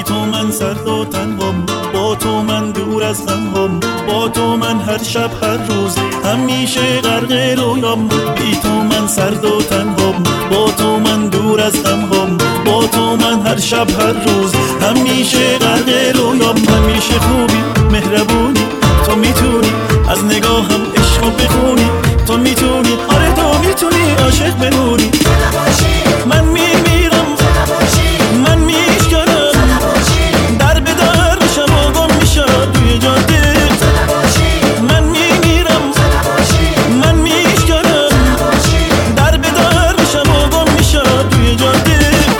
تو من سرد و تنهام، با تو من دور از غمهام، با تو من هر شب هر روز همیشه غرق رویام. بی تو من سرد و تنهام، با تو من دور از غمهام، با تو من هر شب هر روز همیشه غرق رویام. همیشه خوبی مهربونی، تو میتونی از نگاهم عشقو بخونی، تو میتونی آره تو میتونی عاشق بمونی. من میمیرم من میشکنم، در به در میشم و گم میشم توی جاده. من میمیرم من میشکنم، در به در میشم و گم میشم توی جاده.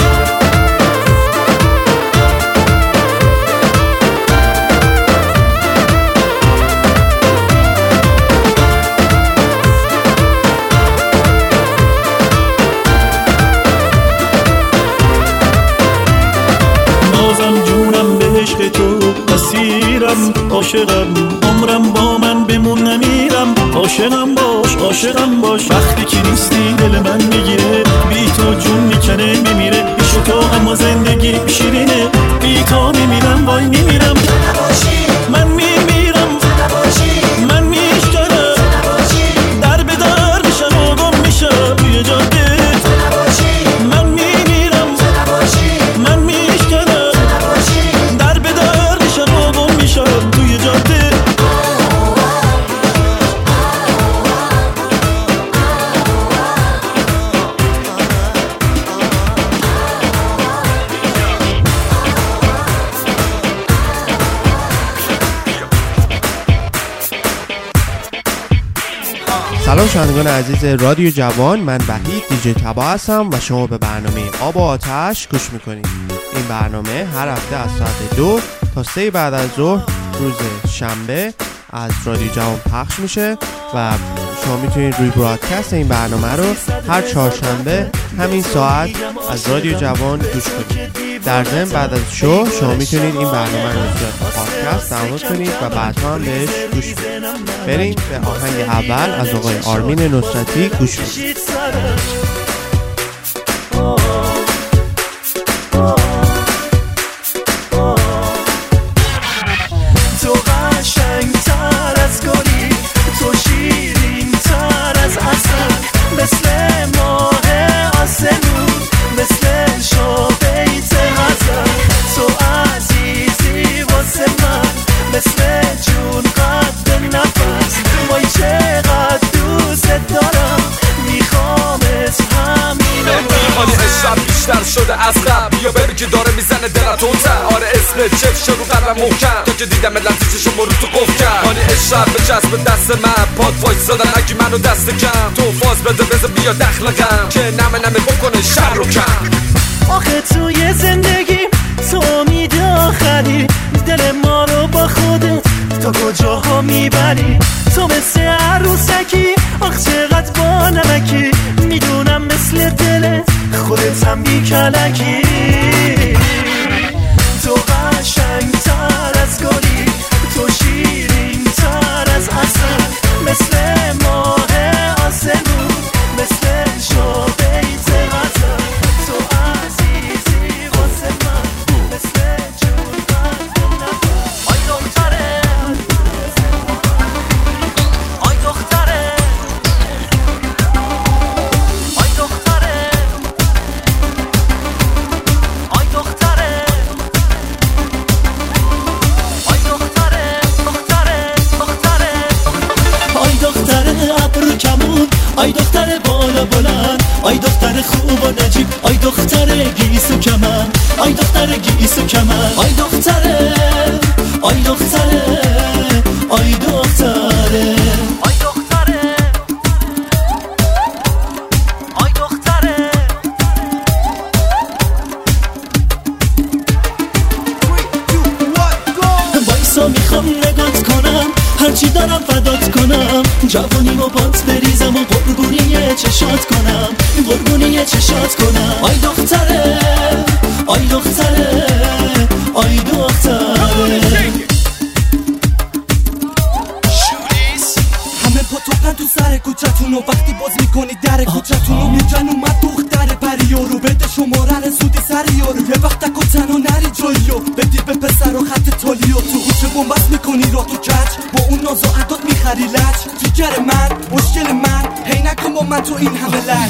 تو اسیرم عاشقم، عمرم با من بمون نمیرم. عاشقم باش عاشقم باش، وقتی که نیستی دل من میگیره، بی تو جون میکنه میمیره. پیش تو اما زندگی شیرینه، بی تو میمیرم وای میمیرم. من میمیرم من میشکنم، در به در میشم و گم میشم توی جاده. من میمیرم من میشکنم، در به در میشم و گم میشم توی جاده. سلام شنوندگان عزیز رادیو جوان، من وحید دیجی تبا هستم و شما به برنامه آب و آتش گوش میکنید. این برنامه هر هفته از ساعت 2 تا 3 بعد از ظهر روز شنبه از رادیو جوان پخش میشه و شما میتونید روی برادکست این برنامه رو هر چهارشنبه همین ساعت از رادیو جوان گوش کنید. در ضمن بعد از شو شما میتونید این برنامه رو از پادکست دانلود کنید و بعدها هم بهش گوش کنید. بریم به آهنگ اول از آقای آرمین نصرتی گوش کنید. تو قشنگ‌تر از گلی، تو شیرین‌تر از عسل، مثل ماه آسمون، مثل شبیت غزل. تو عزیزی واسه من، مثل جون قد نفس. وای چقدر دوست دارم، میخوامت همین حالی عشق بیشتر شده از قبل، یا ببین که داره میزنه دلت اونتر. آره اسمت چفشه رو قلبم محکم، تا که دیدم لطیفشو رو تو قف کرد. حالی عشق به جذب دست من، پاد وایس زدن اگه منو دست کم. تو فاز بده بزن بیا دخلقم، که نمه بکنه شر رو کم. آخه توی زندگی تو میداخلی، دل ما رو با خودت تا کجاها میبری. تو مثل عروسکی، آخ چقدر با نمکی، میدونم مثل دلت خودت هم بیکلکی. تو قشنگ‌تر از گلی، تو شیرین‌تر از عسل، مثل ماه آسمون، مثل شبیت غزل. تو عزیزی واسه من، مثل جون قد نفس. آی دختره آی دختره آی دختره آی دختره آی دختره دختره دختره آی دختره ابرو کمون، آی دختره بالا بلند، آی دختره خوب و نجیب، آی دختره گیسو کمن، آی دختره گیسو کمن. آی دختره آی دختره آی دختره آی دختره آی دختره. وایسا میخوام نگات کنم، هرچی دارم فدات کنم، جوانیمو بات بریزم و قربونی چشات کنم، قربونی چشات کنم. آی دختره آی دختره آی دختره. همه پا توپن تو سر کوچتونو، وقتی باز میکنی در کوچتونو، یه جن اومد دختره پریو رو بده شماره رو زودی سری یارو یه وقت تک و تنها نری جاییو بدی به پسر و خط تالیو تو خوچه بومبست میکنی را تو کچ با اون ناز و عداد میخری لچ جیگر من مشکل من هی نکن با من تو این همه لچ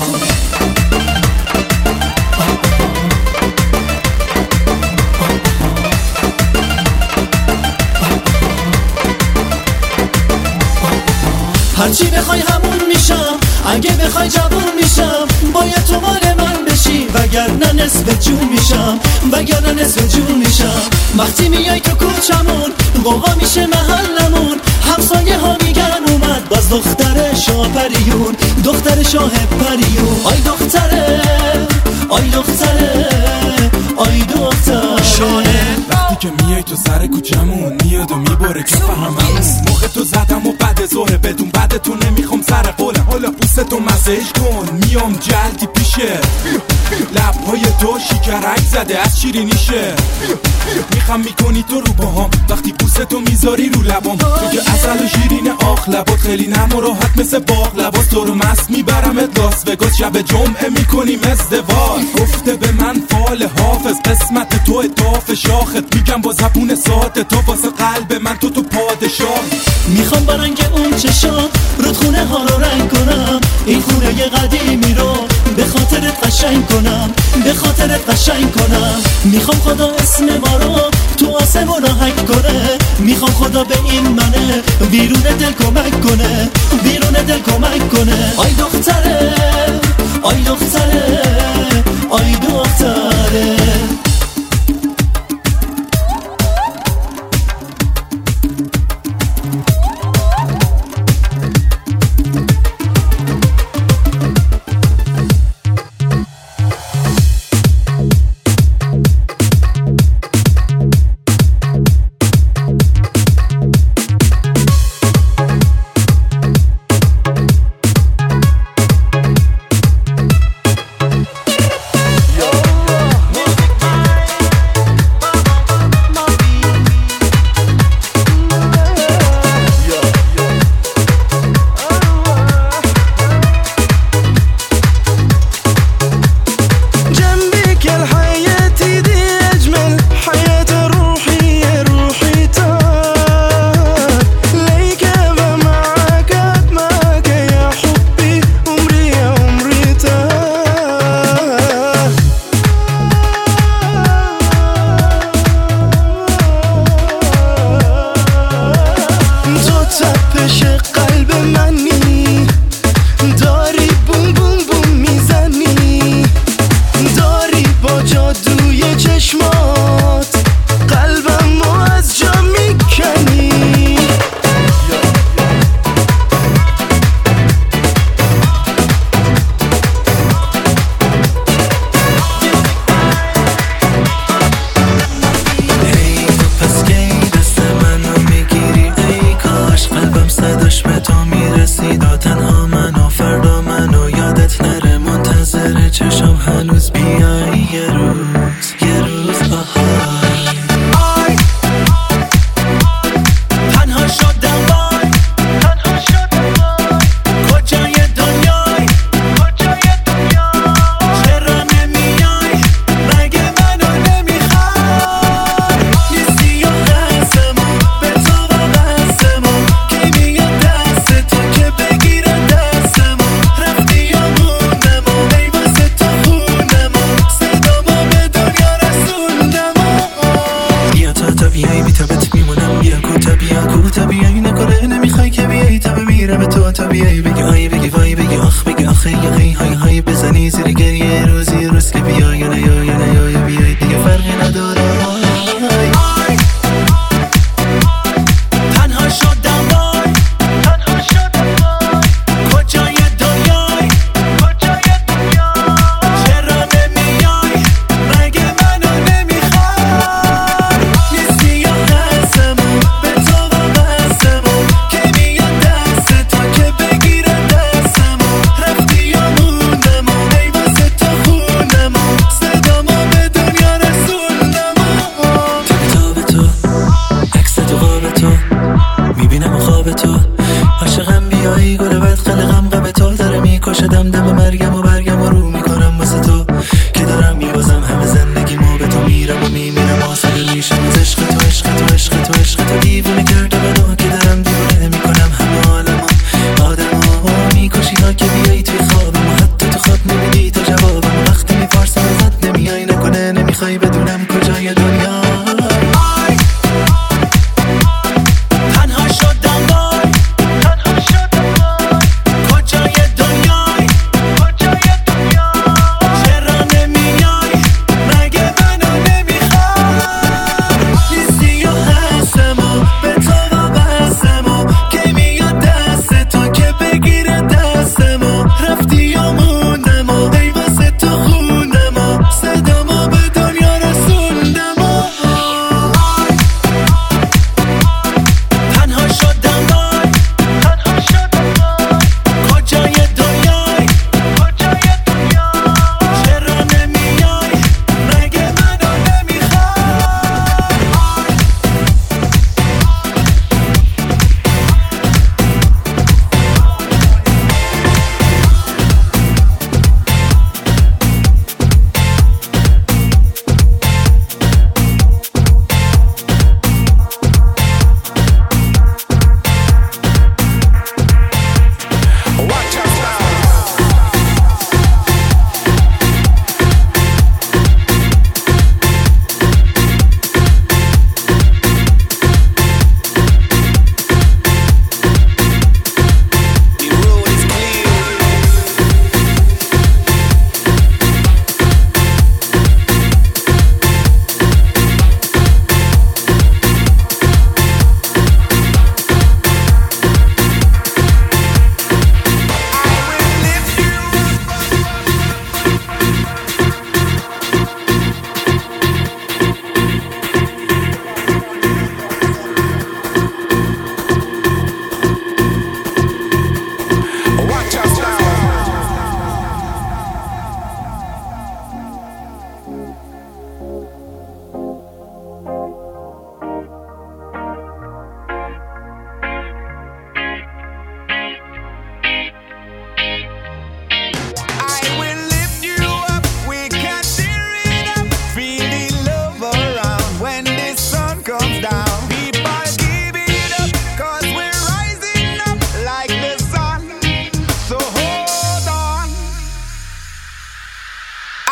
هرچی بخوای همون میشم اگه بخوای جوون میشم باید تو مال من بشی وگرنه نصف جون میشم وگرنه نصف جون میشم وقتی میای تو کوچمون قوقا میشه محلمون همسایه ها میگن اومد باز دختر شاه پریون دختر شاه پریون آی دختره آی دختره آی دختره شانه وقتی که میای تو سر کوچمون میاد و میبره کف هممون موقع تو زدم و بعد ظهر بدون بعد تو نمیخوام سر قولم حالا پوستتو مسیج کن میام جلدی پیشه لبهای تو شکرک زده از شیرینیشه میخوام میکنی تو رو باهام وقتی پوستتو میذاری رو لبام تو که اصل و شیرین آخ لبات خیلی نم و راحت مثل باغ لباس تو رو مست میبرمت لاس وگاس شب جمعه میکنیم ازدواج گفته به من فال حافظ قسمت تو اتاف شاخت میگم با زبون ساده تو واسه قلب من تو پادشاه میخوام با رنگ اون چشام رودخونه ها رو رنگ کنم این خونه قدیمی رو به خاطرت قشنگ کنم به خاطرت قشنگ کنم میخوام خدا اسم ما رو تو آسمون هک کنه میخوام خدا به این منه بیرون دل کمک کنه بیرون دل کمک کنه آی دختره آی دختره آی دختره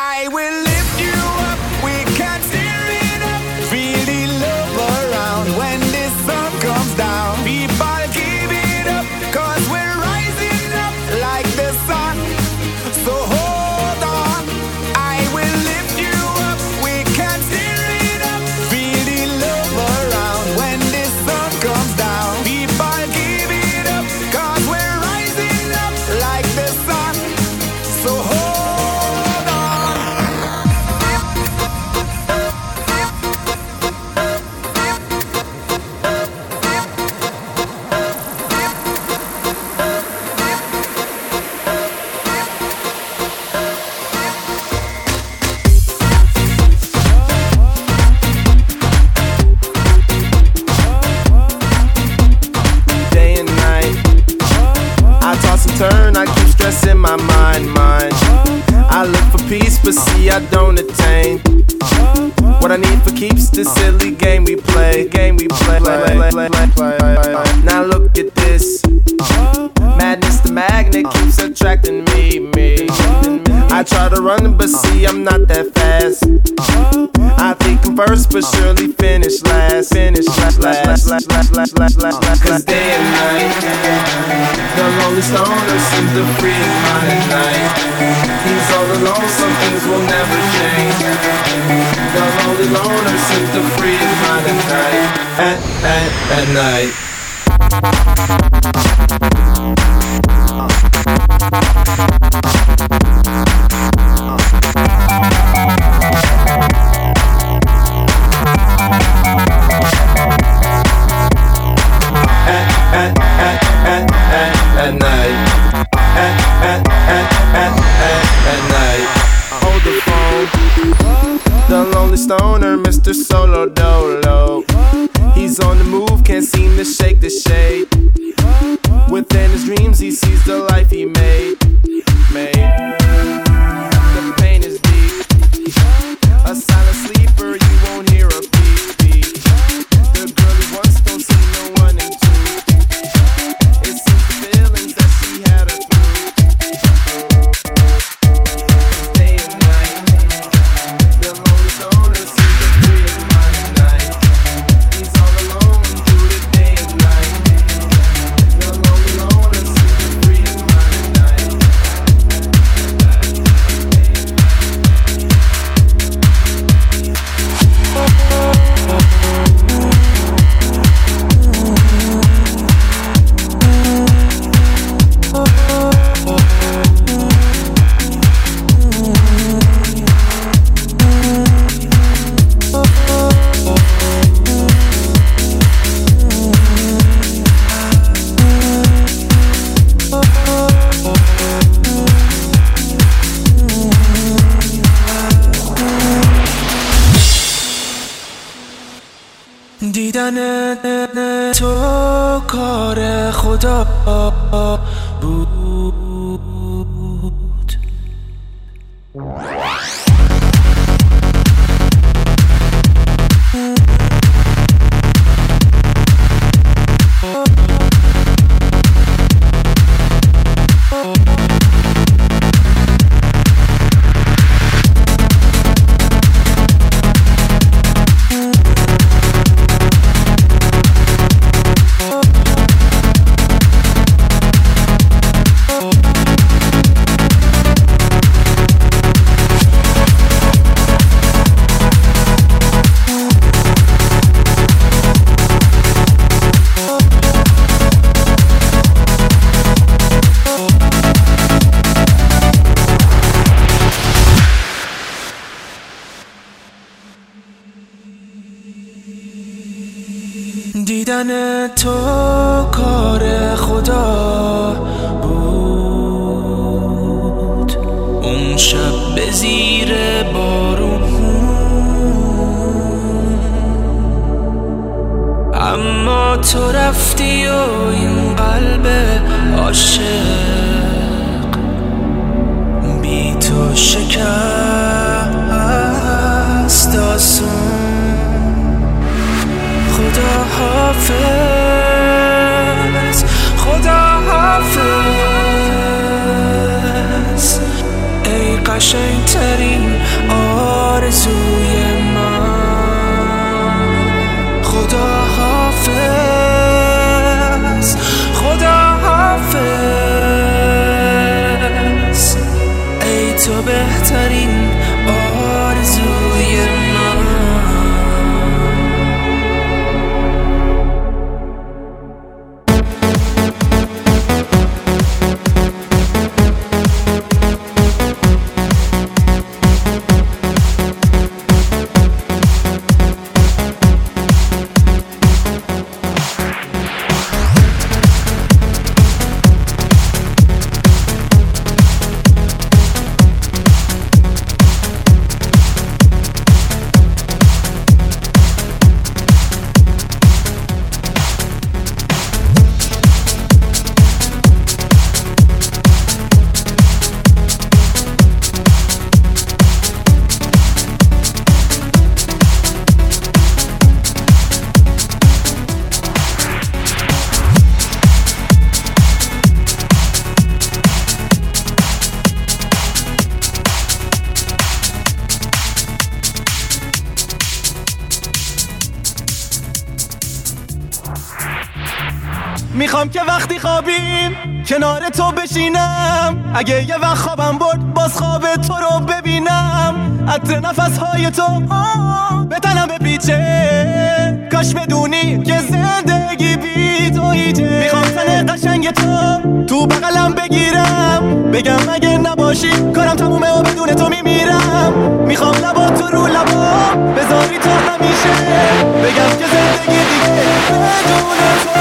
I will lift you up, we can steer it up. Feel the love around when the sun comes down. People give it up, cause we're rising up like the sun. So hold on, I will lift you up, we can steer it up. Feel the love around when the sun comes down. People give it up, cause we're rising up like the sun. So hold on. Day and night, I toss and turn, I keep stressing my mind. I look for peace, but see I don't attain. What I need for keeps the silly game we play. Now look at this, madness the magnet keeps attracting me. I try to run, but see I'm not that fast. I think I'm first, but surely finish last. Cause day and night, the lonely stoner seems to free his mind at night. He's all alone, some things will never change. The lonely loner seems to free his mind at night. At night. At night. At night. Hold the phone. The lonely stoner, Mr. Solo Dolo. He's on the move, can't seem to shake the shade. Within his dreams, he sees the life he made. The pain is deep. A silent sleeper, you won't hear a beat. The girl he wants don't see no one in two. It seems the feelings that she had her through. Day and night, the lonely stoner seems to free his mind at night. He's all alone through the day and night. The lonely loner seems to free his mind at night. دیدن تو کار خدا بود. دیدن تو کار خدا بود. اون شب به زیر بارون، اما تو رفتی و این قلب عاشق بی تو شکست آسون. خدا حافظ، خدا حافظ، ای قشنگترین آرزوی من. خدا حافظ، خدا حافظ، ای تو بهترین آرزوی من. میخوام که وقتی خوابیم کنار تو بشینم، اگه یه وقت خوابم برد باز خواب تو رو ببینم. عطر نفسهای تو به تنم بپیچه، کاش بدونی که زندگی بی تو هیچه. میخوام تن قشنگ تو بغلم بگیرم، بگم اگه نباشی کارم تمومه و بدون تو میمیرم. میخوام لبا تو رو لبا بذاری تو همیشه، بگم که زندگی دیگه بدون تو.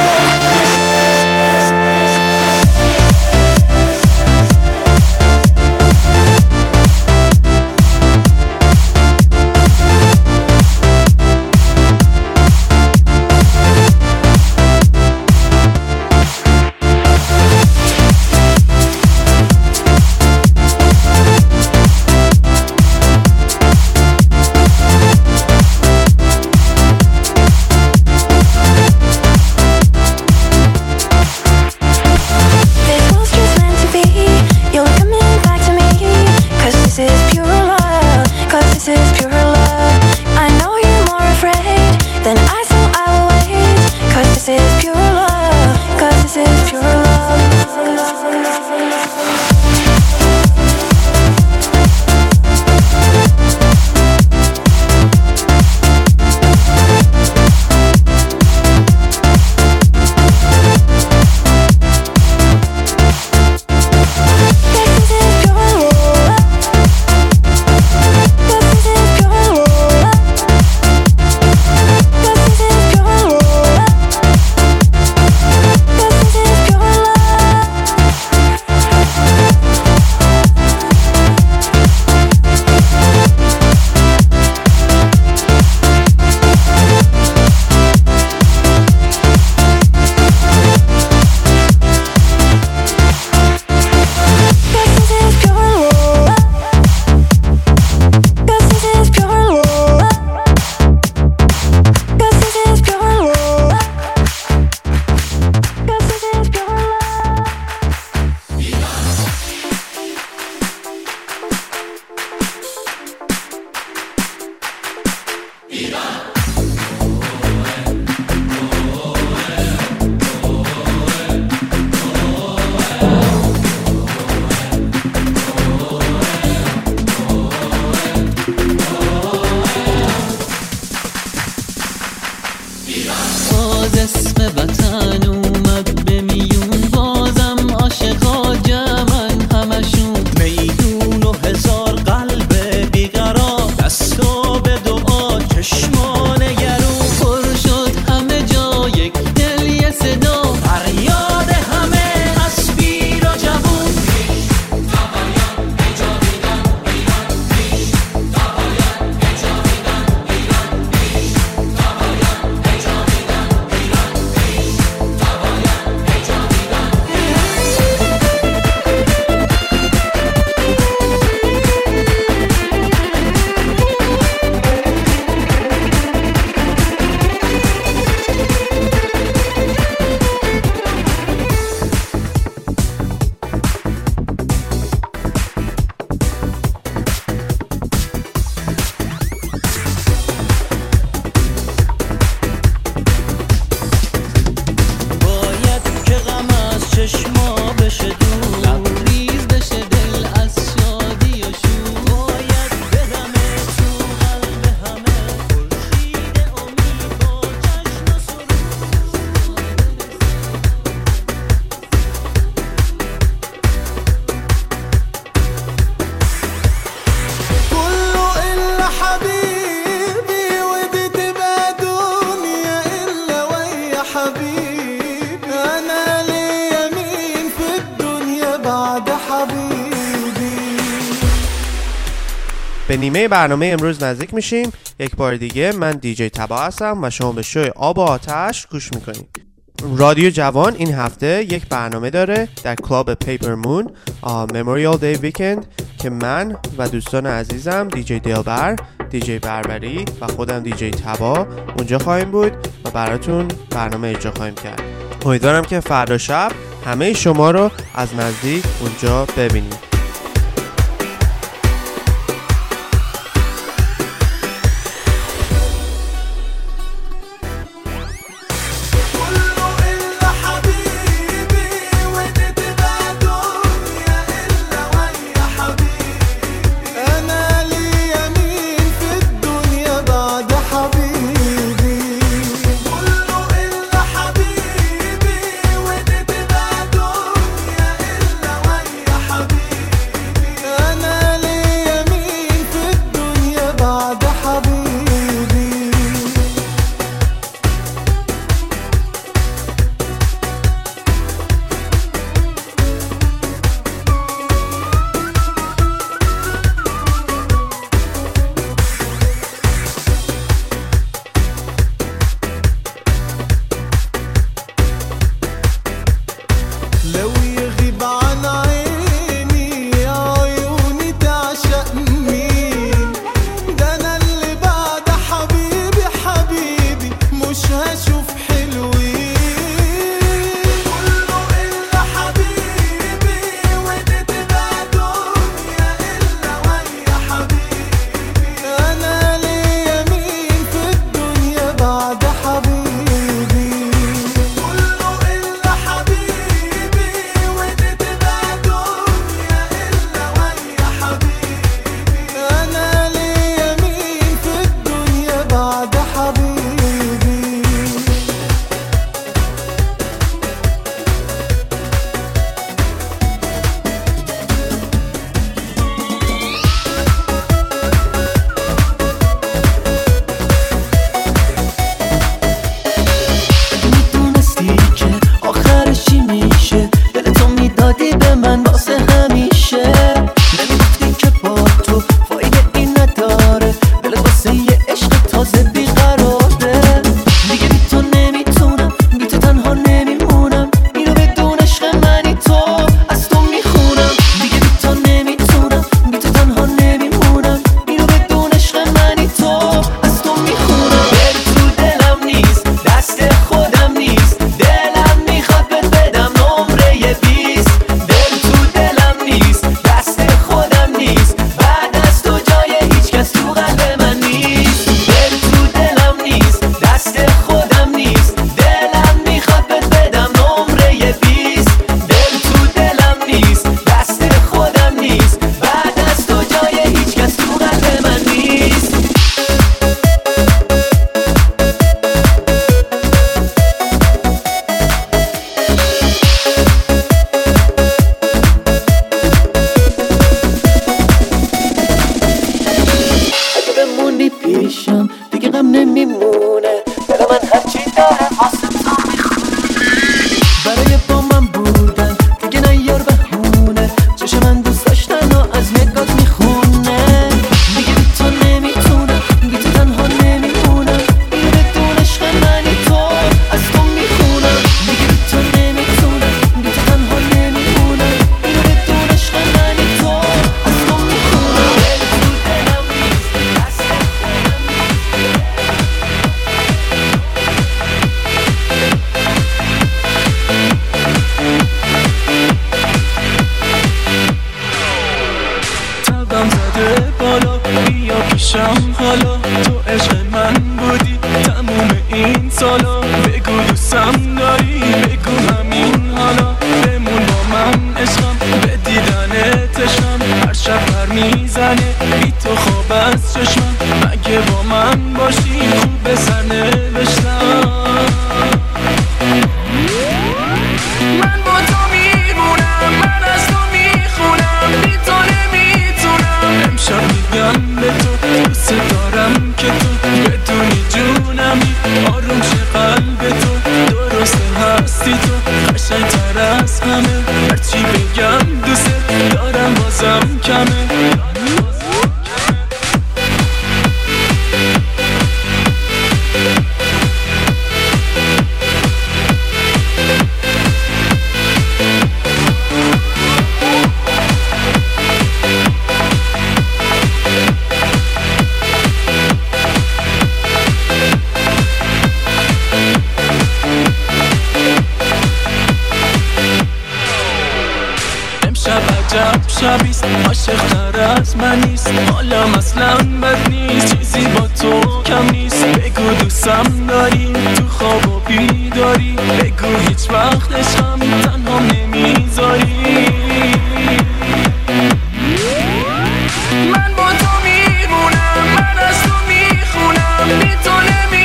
به نیمه برنامه امروز نزدیک میشیم. یک بار دیگه من دیجی تبا هستم و شما به شوی آب و آتش گوش میکنید. رادیو جوان این هفته یک برنامه داره در کلاب پیپر مون مموریال دی ویکند که من و دوستان عزیزم دیجی دلبر، دیجی بربری و خودم دیجی تبا اونجا خواهیم بود و براتون برنامه اجرا خواهیم کرد. امیدوارم که فردا شب همه شما رو از نزدیک اونجا ببینیم. هرچی بگم دوست دارم بازم کمه حالم اصلا بد نیست، چیزی با تو کم نیست. بگو دوستم داری تو خواب و بیداری، بگو هیچ وقت عشقم تنها نمیذاری. من با تو میمونم، من از تو میخونم، بی تو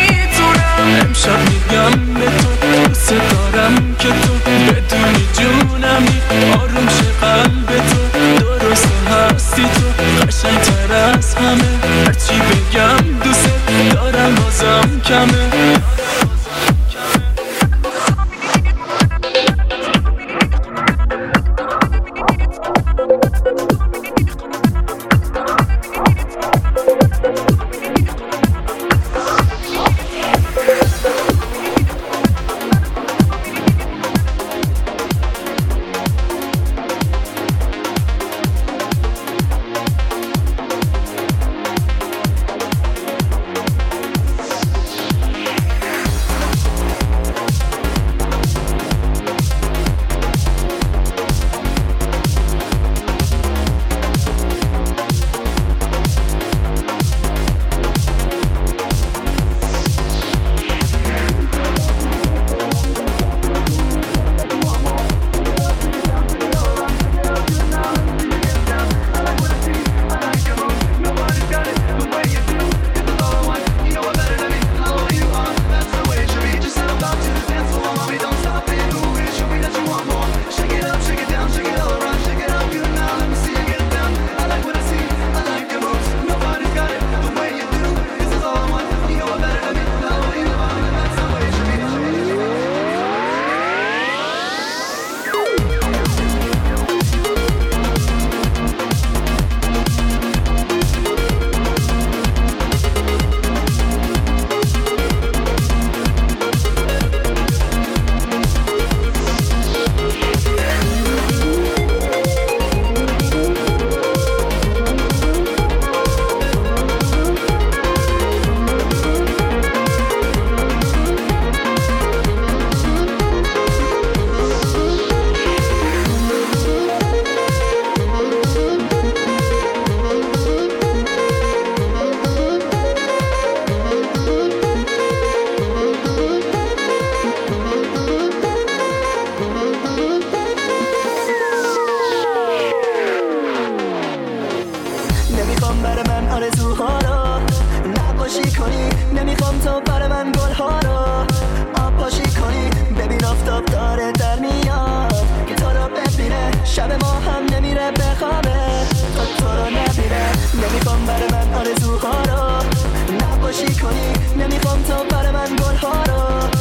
نمیتونم. امشب میگم به تو دوست دارم که تو بدونی جونمی، آروم شه قلب تو، درست هستی تو، قشنگ‌تر از همه. هرچی بگم دوست دارم بازم کمه.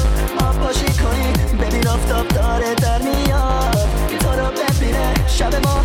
شب ما